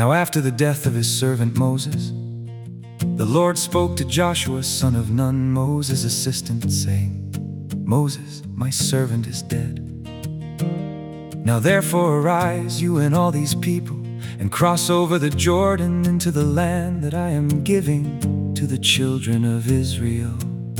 Now after the death of his servant Moses, the Lord spoke to Joshua, son of Nun, Moses' assistant, saying, Moses, my servant, is dead. Now therefore arise, you and all these people, and cross over the Jordan into the land that I am giving to the children of Israel.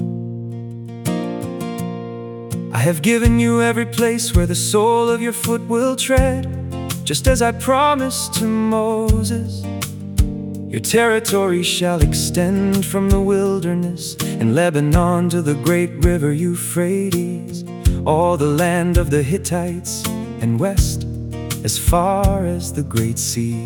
I have given you every place where the sole of your foot will tread, just as I promised to Moses. Your territory shall extend from the wilderness in Lebanon to the great river Euphrates, all the land of the Hittites, and west as far as the great sea.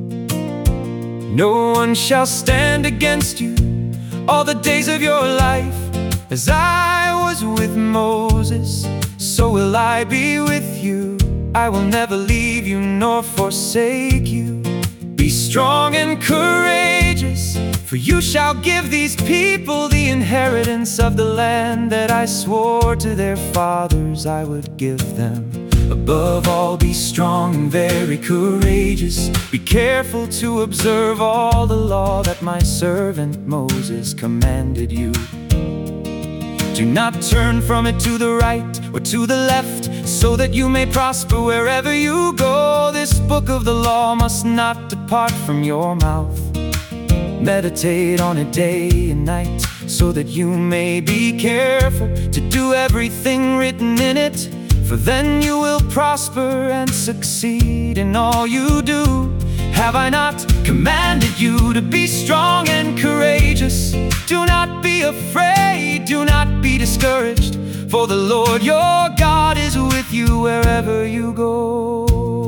No one shall stand against you all the days of your life. As I was with Moses, so will I be with you. I will never leave you nor forsake you. Be strong and courageous, for you shall give these people the inheritance of the land that I swore to their fathers I would give them. Above all, be strong and very courageous. Be careful to observe all the law that my servant Moses commanded you. Do not turn from it to the right or to the left, so that you may prosper wherever you go. This book of the law must not depart from your mouth. Meditate on it day and night, so that you may be careful to do everything written in it. For then you will prosper and succeed in all you do. Have I not commanded you to be strong and courageous? Do not be afraid, do not be discouraged, for the Lord your God is with you wherever you go.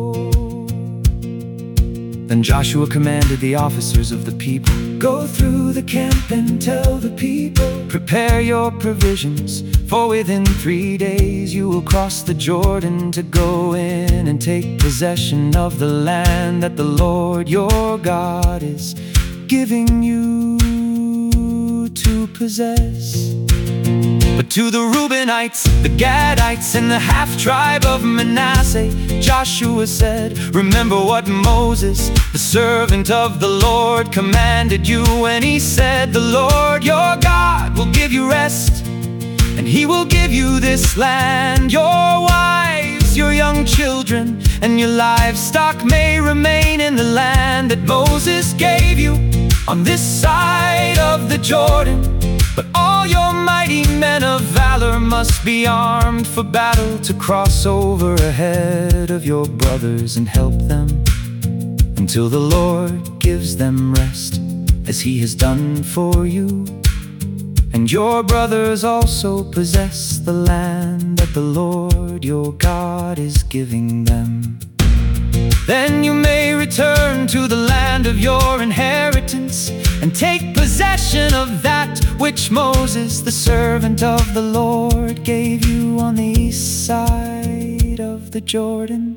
Then Joshua commanded the officers of the people, go through the camp and tell the people, prepare your provisions, for within 3 days you will cross the Jordan to go in and take possession of the land that the Lord your God is giving you to possess. But to the Reubenites, the Gadites, and the half-tribe of Manasseh, Joshua said, remember what Moses, the servant of the Lord, commanded you when he said, the Lord your God will give you rest, and he will give you this land. Your wives, your young children, and your livestock may remain in the land that Moses gave you on this side of the Jordan. But all your mighty men of valor must be armed for battle to cross over ahead of your brothers and help them until the Lord gives them rest, as he has done for you. And your brothers also possess the land that the Lord your God is giving them. Then you may return to the land of your inheritance and take possession of that which Moses, the servant of the Lord, gave you on the east side of the Jordan.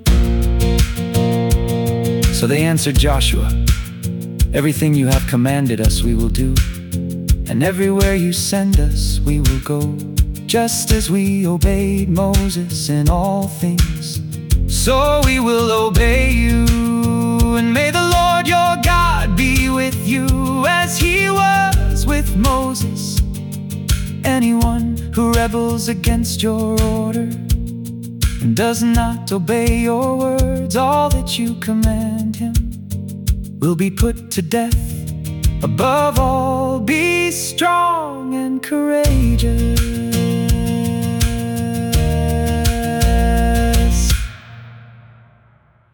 So they answered Joshua, everything you have commanded us we will do, and everywhere you send us we will go, just as we obeyed Moses in all things. So we will obey you, and may the Lord your God be with you as he was with Moses. Anyone who rebels against your order and does not obey your words, all that you command him, will be put to death. Above all, be strong and courageous.